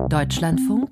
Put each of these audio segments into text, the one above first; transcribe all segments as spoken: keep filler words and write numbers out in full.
Deutschlandfunk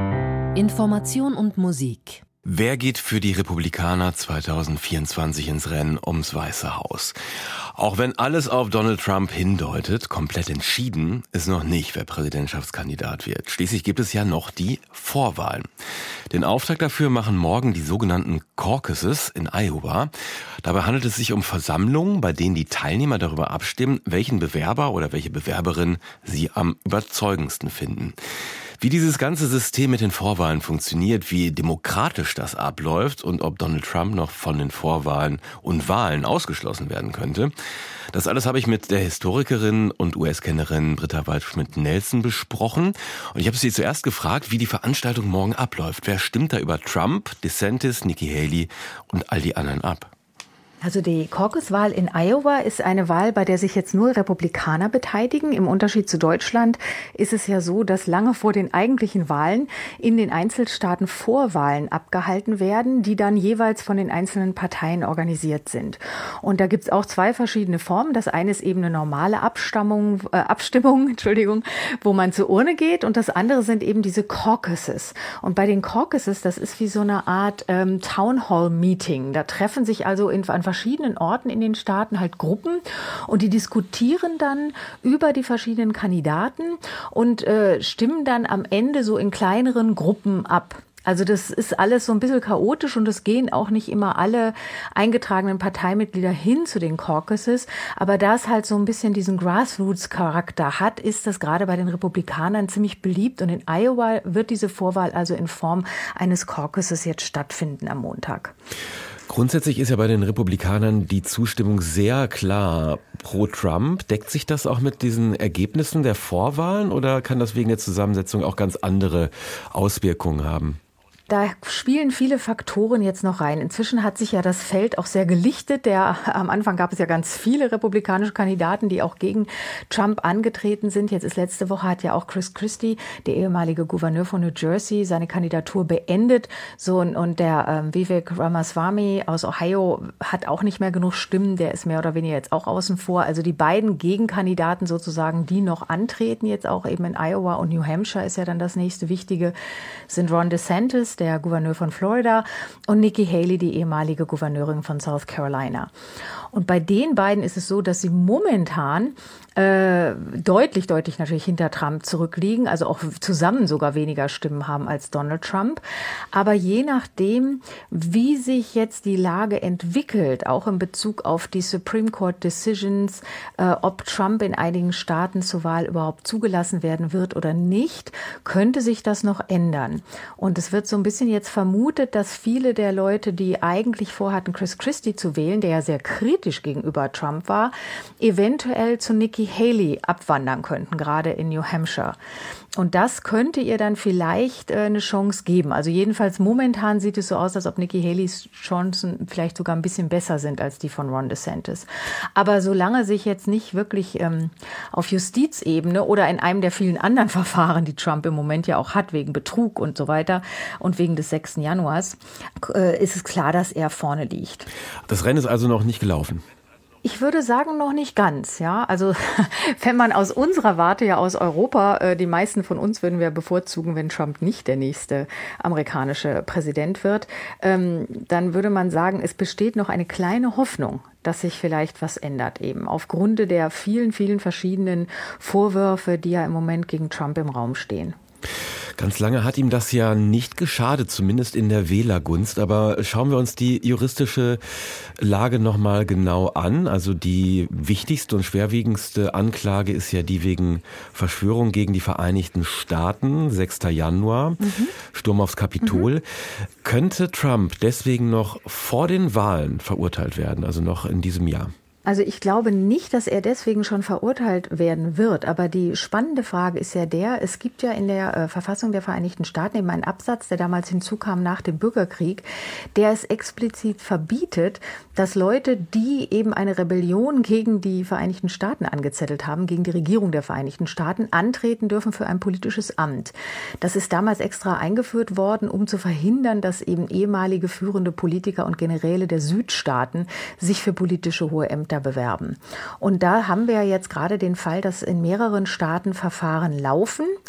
Information und Musik. Wer geht für die Republikaner zwanzig vierundzwanzig ins Rennen ums Weiße Haus? Auch wenn alles auf Donald Trump hindeutet, komplett entschieden ist noch nicht, wer Präsidentschaftskandidat wird. Schließlich gibt es ja noch die Vorwahlen. Den Auftakt dafür machen morgen die sogenannten Caucuses in Iowa. Dabei handelt es sich um Versammlungen, bei denen die Teilnehmer darüber abstimmen, welchen Bewerber oder welche Bewerberin sie am überzeugendsten finden. Wie dieses ganze System mit den Vorwahlen funktioniert, wie demokratisch das abläuft und ob Donald Trump noch von den Vorwahlen und Wahlen ausgeschlossen werden könnte, das alles habe ich mit der Historikerin und U S-Kennerin Britta Waldschmidt-Nelson besprochen. Und ich habe sie zuerst gefragt, wie die Veranstaltung morgen abläuft. Wer stimmt da über Trump, DeSantis, Nikki Haley und all die anderen ab? Also die Caucus-Wahl in Iowa ist eine Wahl, bei der sich jetzt nur Republikaner beteiligen. Im Unterschied zu Deutschland ist es ja so, dass lange vor den eigentlichen Wahlen in den Einzelstaaten Vorwahlen abgehalten werden, die dann jeweils von den einzelnen Parteien organisiert sind. Und da gibt es auch zwei verschiedene Formen. Das eine ist eben eine normale Abstammung, äh, Abstimmung, Entschuldigung, wo man zur Urne geht. Und das andere sind eben diese Caucuses. Und bei den Caucuses, das ist wie so eine Art ähm, Town Hall Meeting. Da treffen sich also in, an verschiedenen Orten in den Staaten halt Gruppen und die diskutieren dann über die verschiedenen Kandidaten und äh, stimmen dann am Ende so in kleineren Gruppen ab. Also das ist alles so ein bisschen chaotisch und es gehen auch nicht immer alle eingetragenen Parteimitglieder hin zu den Caucuses. Aber da es halt so ein bisschen diesen Grassroots-Charakter hat, ist das gerade bei den Republikanern ziemlich beliebt. Und in Iowa wird diese Vorwahl also in Form eines Caucuses jetzt stattfinden am Montag. Grundsätzlich ist ja bei den Republikanern die Zustimmung sehr klar pro Trump. Deckt sich das auch mit diesen Ergebnissen der Vorwahlen oder kann das wegen der Zusammensetzung auch ganz andere Auswirkungen haben? Da spielen viele Faktoren jetzt noch rein. Inzwischen hat sich ja das Feld auch sehr gelichtet. Der, am Anfang gab es ja ganz viele republikanische Kandidaten, die auch gegen Trump angetreten sind. Jetzt ist letzte Woche hat ja auch Chris Christie, der ehemalige Gouverneur von New Jersey, seine Kandidatur beendet. So, und, und der ähm, Vivek Ramaswamy aus Ohio hat auch nicht mehr genug Stimmen. Der ist mehr oder weniger jetzt auch außen vor. Also die beiden Gegenkandidaten sozusagen, die noch antreten, jetzt auch eben in Iowa und New Hampshire ist ja dann das nächste Wichtige, sind Ron DeSantis, der Gouverneur von Florida, und Nikki Haley, die ehemalige Gouverneurin von South Carolina. Und bei den beiden ist es so, dass sie momentan äh, deutlich, deutlich natürlich hinter Trump zurückliegen, also auch zusammen sogar weniger Stimmen haben als Donald Trump. Aber je nachdem, wie sich jetzt die Lage entwickelt, auch in Bezug auf die Supreme Court Decisions, äh, ob Trump in einigen Staaten zur Wahl überhaupt zugelassen werden wird oder nicht, könnte sich das noch ändern. Und es wird so ein bisschen jetzt vermutet, dass viele der Leute, die eigentlich vorhatten, Chris Christie zu wählen, der ja sehr kritisch gegenüber Trump war, eventuell zu Nikki Haley abwandern könnten, gerade in New Hampshire. Und das könnte ihr dann vielleicht äh, eine Chance geben. Also jedenfalls momentan sieht es so aus, als ob Nikki Haleys Chancen vielleicht sogar ein bisschen besser sind als die von Ron DeSantis. Aber solange sich jetzt nicht wirklich ähm, auf Justizebene oder in einem der vielen anderen Verfahren, die Trump im Moment ja auch hat, wegen Betrug und so weiter und wegen des sechsten Januars, äh, ist es klar, dass er vorne liegt. Das Rennen ist also noch nicht gelaufen. Ich würde sagen, noch nicht ganz, ja. Also, wenn man aus unserer Warte ja aus Europa, äh, die meisten von uns würden wir bevorzugen, wenn Trump nicht der nächste amerikanische Präsident wird, ähm, dann würde man sagen, es besteht noch eine kleine Hoffnung, dass sich vielleicht was ändert eben aufgrund der vielen, vielen verschiedenen Vorwürfe, die ja im Moment gegen Trump im Raum stehen. Ganz lange hat ihm das ja nicht geschadet, zumindest in der Wählergunst. Aber schauen wir uns die juristische Lage nochmal genau an. Also die wichtigste und schwerwiegendste Anklage ist ja die wegen Verschwörung gegen die Vereinigten Staaten, sechster Januar, mhm. Sturm aufs Kapitol. Mhm. Könnte Trump deswegen noch vor den Wahlen verurteilt werden, also noch in diesem Jahr? Also ich glaube nicht, dass er deswegen schon verurteilt werden wird. Aber die spannende Frage ist ja der, es gibt ja in der äh, Verfassung der Vereinigten Staaten eben einen Absatz, der damals hinzukam nach dem Bürgerkrieg, der es explizit verbietet, dass Leute, die eben eine Rebellion gegen die Vereinigten Staaten angezettelt haben, gegen die Regierung der Vereinigten Staaten, antreten dürfen für ein politisches Amt. Das ist damals extra eingeführt worden, um zu verhindern, dass eben ehemalige führende Politiker und Generäle der Südstaaten sich für politische hohe Ämter bewerben. Und da haben wir jetzt gerade den Fall, dass in mehreren Staaten Verfahren laufen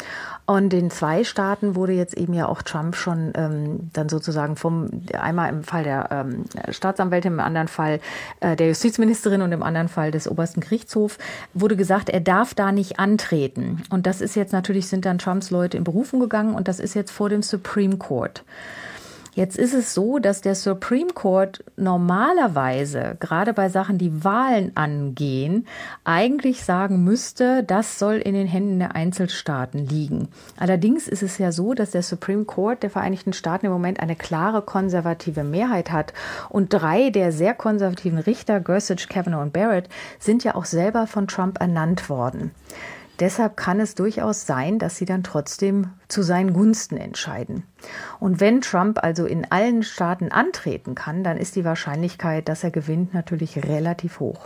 Und in zwei Staaten wurde jetzt eben ja auch Trump schon ähm, dann sozusagen vom, einmal im Fall der ähm, Staatsanwältin, im anderen Fall äh, der Justizministerin und im anderen Fall des obersten Gerichtshofs, wurde gesagt, er darf da nicht antreten. Und das ist jetzt natürlich, sind dann Trumps Leute in Berufung gegangen und das ist jetzt vor dem Supreme Court. Jetzt ist es so, dass der Supreme Court normalerweise, gerade bei Sachen, die Wahlen angehen, eigentlich sagen müsste, das soll in den Händen der Einzelstaaten liegen. Allerdings ist es ja so, dass der Supreme Court der Vereinigten Staaten im Moment eine klare konservative Mehrheit hat. Und drei der sehr konservativen Richter, Gorsuch, Kavanaugh und Barrett, sind ja auch selber von Trump ernannt worden. Deshalb kann es durchaus sein, dass sie dann trotzdem zu seinen Gunsten entscheiden. Und wenn Trump also in allen Staaten antreten kann, dann ist die Wahrscheinlichkeit, dass er gewinnt, natürlich relativ hoch.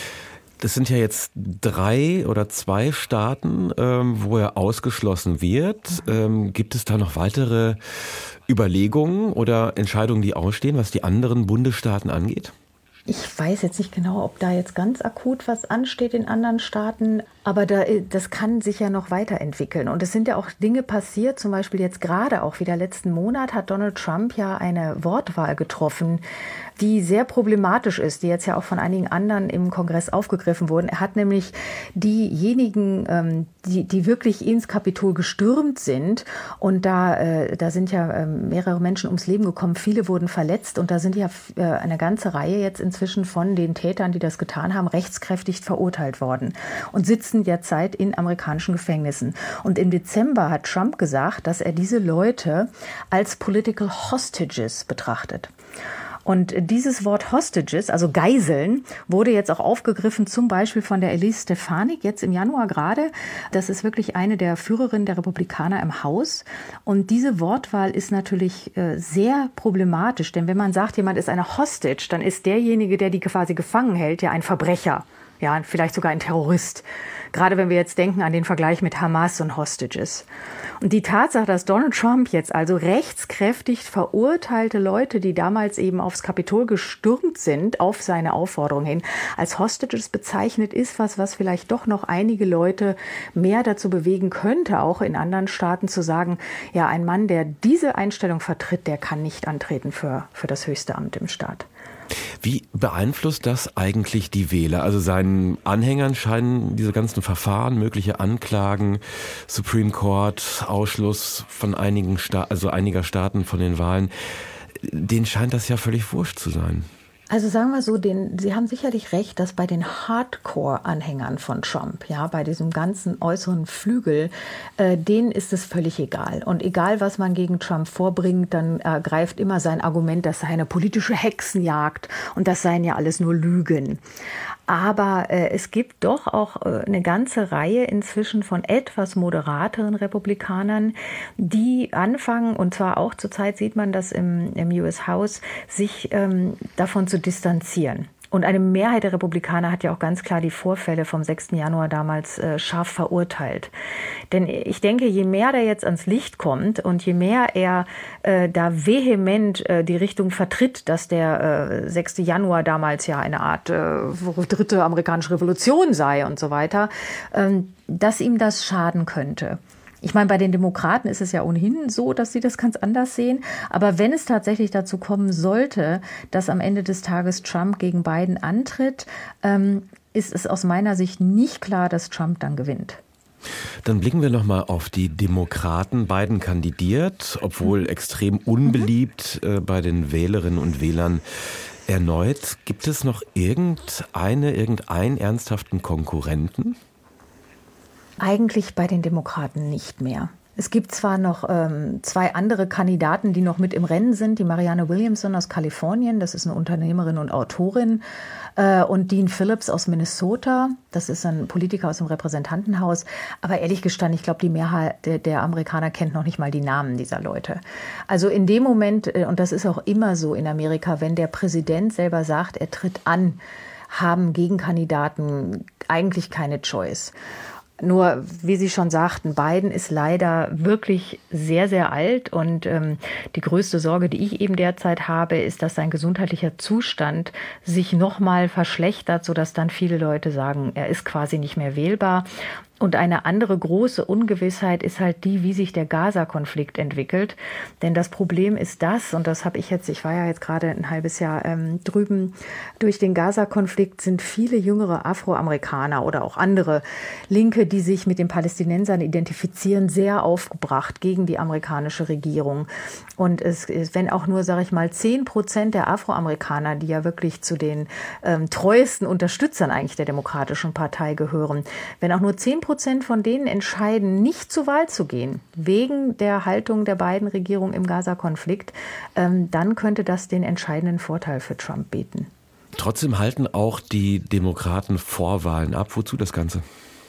Das sind ja jetzt drei oder zwei Staaten, ähm, wo er ausgeschlossen wird. Ähm, gibt es da noch weitere Überlegungen oder Entscheidungen, die ausstehen, was die anderen Bundesstaaten angeht? Ich weiß jetzt nicht genau, ob da jetzt ganz akut was ansteht in anderen Staaten, aber da, das kann sich ja noch weiterentwickeln. Und es sind ja auch Dinge passiert, zum Beispiel jetzt gerade auch wieder letzten Monat hat Donald Trump ja eine Wortwahl getroffen, die sehr problematisch ist, die jetzt ja auch von einigen anderen im Kongress aufgegriffen wurden. Er hat nämlich diejenigen, ähm, die, die wirklich ins Kapitol gestürmt sind und da, äh, da sind ja äh, mehrere Menschen ums Leben gekommen, viele wurden verletzt und da sind ja äh, eine ganze Reihe jetzt inzwischen von den Tätern, die das getan haben, rechtskräftig verurteilt worden und sitzen derzeit in amerikanischen Gefängnissen. Und im Dezember hat Trump gesagt, dass er diese Leute als Political Hostages betrachtet. Und dieses Wort Hostages, also Geiseln, wurde jetzt auch aufgegriffen, zum Beispiel von der Elise Stefanik, jetzt im Januar gerade. Das ist wirklich eine der Führerinnen der Republikaner im Haus. Und diese Wortwahl ist natürlich äh, sehr problematisch, denn wenn man sagt, jemand ist eine Hostage, dann ist derjenige, der die quasi gefangen hält, ja ein Verbrecher. Ja, vielleicht sogar ein Terrorist. Gerade wenn wir jetzt denken an den Vergleich mit Hamas und Hostages. Und die Tatsache, dass Donald Trump jetzt also rechtskräftig verurteilte Leute, die damals eben aufs Kapitol gestürmt sind, auf seine Aufforderung hin, als Hostages bezeichnet, ist was, was vielleicht doch noch einige Leute mehr dazu bewegen könnte, auch in anderen Staaten zu sagen, ja, ein Mann, der diese Einstellung vertritt, der kann nicht antreten für, für das höchste Amt im Staat. Wie beeinflusst das eigentlich die Wähler? Also seinen Anhängern scheinen diese ganzen Verfahren, mögliche Anklagen, Supreme Court, Ausschluss von einigen Sta- also einiger Staaten von den Wahlen, denen scheint das ja völlig wurscht zu sein. Also sagen wir so, den, Sie haben sicherlich recht, dass bei den Hardcore-Anhängern von Trump, ja, bei diesem ganzen äußeren Flügel, äh, denen ist es völlig egal. Und egal, was man gegen Trump vorbringt, dann äh, greift immer sein Argument, das sei eine politische Hexenjagd und das seien ja alles nur Lügen. Aber äh, es gibt doch auch äh, eine ganze Reihe inzwischen von etwas moderateren Republikanern, die anfangen, und zwar auch zurzeit sieht man das im, im U S House, sich ähm, davon zu distanzieren. Und eine Mehrheit der Republikaner hat ja auch ganz klar die Vorfälle vom sechsten Januar damals äh, scharf verurteilt. Denn ich denke, je mehr der jetzt ans Licht kommt und je mehr er äh, da vehement äh, die Richtung vertritt, dass der äh, sechste Januar damals ja eine Art äh, dritte amerikanische Revolution sei und so weiter, äh, dass ihm das schaden könnte. Ich meine, bei den Demokraten ist es ja ohnehin so, dass sie das ganz anders sehen. Aber wenn es tatsächlich dazu kommen sollte, dass am Ende des Tages Trump gegen Biden antritt, ähm, ist es aus meiner Sicht nicht klar, dass Trump dann gewinnt. Dann blicken wir nochmal auf die Demokraten. Biden kandidiert, obwohl extrem unbeliebt äh, bei den Wählerinnen und Wählern erneut. Gibt es noch irgendeine, irgendeinen ernsthaften Konkurrenten? Eigentlich bei den Demokraten nicht mehr. Es gibt zwar noch ähm, zwei andere Kandidaten, die noch mit im Rennen sind. Die Marianne Williamson aus Kalifornien, das ist eine Unternehmerin und Autorin. Äh, und Dean Phillips aus Minnesota, das ist ein Politiker aus dem Repräsentantenhaus. Aber ehrlich gestanden, ich glaube, die Mehrheit der, der Amerikaner kennt noch nicht mal die Namen dieser Leute. Also in dem Moment, äh, und das ist auch immer so in Amerika, wenn der Präsident selber sagt, er tritt an, haben Gegenkandidaten eigentlich keine Choice. Nur, wie Sie schon sagten, Biden ist leider wirklich sehr, sehr alt und ähm, die größte Sorge, die ich eben derzeit habe, ist, dass sein gesundheitlicher Zustand sich nochmal verschlechtert, sodass dann viele Leute sagen, er ist quasi nicht mehr wählbar. Und eine andere große Ungewissheit ist halt die, wie sich der Gaza-Konflikt entwickelt. Denn das Problem ist das, und das habe ich jetzt, ich war ja jetzt gerade ein halbes Jahr ähm, drüben, durch den Gaza-Konflikt sind viele jüngere Afroamerikaner oder auch andere Linke, die sich mit den Palästinensern identifizieren, sehr aufgebracht gegen die amerikanische Regierung. Und es ist, wenn auch nur, sage ich mal, zehn Prozent der Afroamerikaner, die ja wirklich zu den ähm, treuesten Unterstützern eigentlich der Demokratischen Partei gehören, wenn auch nur zehn Prozent von denen entscheiden, nicht zur Wahl zu gehen, wegen der Haltung der beiden Regierungen im Gaza-Konflikt, ähm, dann könnte das den entscheidenden Vorteil für Trump bieten. Trotzdem halten auch die Demokraten Vorwahlen ab. Wozu das Ganze?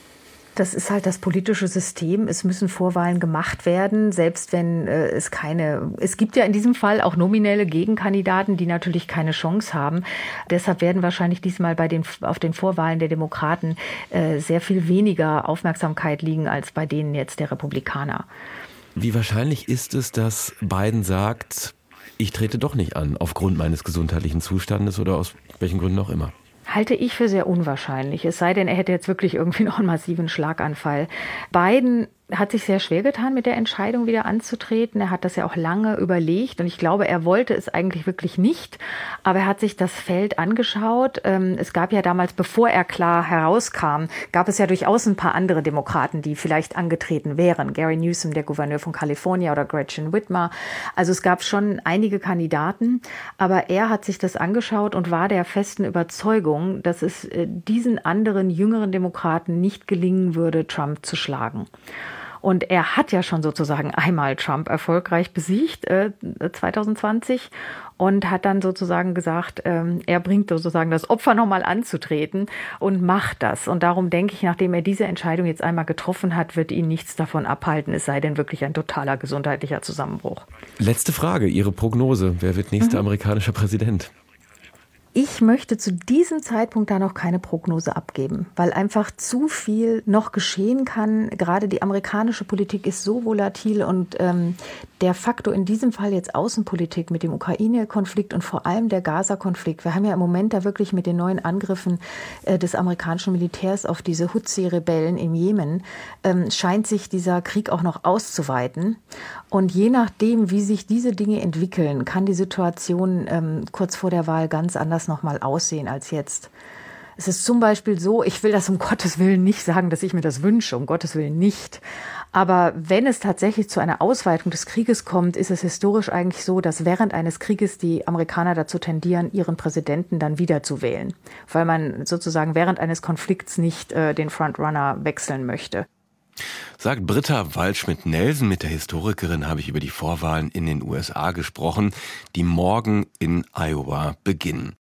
Das ist halt das politische System. Es müssen Vorwahlen gemacht werden, selbst wenn äh, es keine, es gibt ja in diesem Fall auch nominelle Gegenkandidaten, die natürlich keine Chance haben. Deshalb werden wahrscheinlich diesmal bei den, auf den Vorwahlen der Demokraten äh, sehr viel weniger Aufmerksamkeit liegen als bei denen jetzt der Republikaner. Wie wahrscheinlich ist es, dass Biden sagt, ich trete doch nicht an, aufgrund meines gesundheitlichen Zustandes oder aus welchen Gründen auch immer? Halte ich für sehr unwahrscheinlich. Es sei denn, er hätte jetzt wirklich irgendwie noch einen massiven Schlaganfall. Biden hat sich sehr schwer getan, mit der Entscheidung wieder anzutreten. Er hat das ja auch lange überlegt und ich glaube, er wollte es eigentlich wirklich nicht. Aber er hat sich das Feld angeschaut. Es gab ja damals, bevor er klar herauskam, gab es ja durchaus ein paar andere Demokraten, die vielleicht angetreten wären. Gary Newsom, der Gouverneur von Kalifornien, oder Gretchen Whitmer. Also es gab schon einige Kandidaten. Aber er hat sich das angeschaut und war der festen Überzeugung, dass es diesen anderen, jüngeren Demokraten nicht gelingen würde, Trump zu schlagen. Und er hat ja schon sozusagen einmal Trump erfolgreich besiegt, äh, zwanzig zwanzig, und hat dann sozusagen gesagt, ähm, er bringt sozusagen das Opfer nochmal anzutreten und macht das. Und darum denke ich, nachdem er diese Entscheidung jetzt einmal getroffen hat, wird ihn nichts davon abhalten, es sei denn wirklich ein totaler gesundheitlicher Zusammenbruch. Letzte Frage, Ihre Prognose. Wer wird nächster mhm. amerikanischer Präsident? Ich möchte zu diesem Zeitpunkt da noch keine Prognose abgeben, weil einfach zu viel noch geschehen kann. Gerade die amerikanische Politik ist so volatil und ähm, der Faktor in diesem Fall jetzt Außenpolitik mit dem Ukraine-Konflikt und vor allem der Gaza-Konflikt. Wir haben ja im Moment da wirklich mit den neuen Angriffen äh, des amerikanischen Militärs auf diese Houthi-Rebellen im Jemen, ähm, scheint sich dieser Krieg auch noch auszuweiten. Und je nachdem, wie sich diese Dinge entwickeln, kann die Situation ähm, kurz vor der Wahl ganz anders nochmal aussehen als jetzt. Es ist zum Beispiel so, ich will das um Gottes Willen nicht sagen, dass ich mir das wünsche, um Gottes Willen nicht. Aber wenn es tatsächlich zu einer Ausweitung des Krieges kommt, ist es historisch eigentlich so, dass während eines Krieges die Amerikaner dazu tendieren, ihren Präsidenten dann wieder zu wählen, weil man sozusagen während eines Konflikts nicht äh, den Frontrunner wechseln möchte. Sagt Britta Waldschmidt-Nelson. Mit der Historikerin habe ich über die Vorwahlen in den U S A gesprochen, die morgen in Iowa beginnen.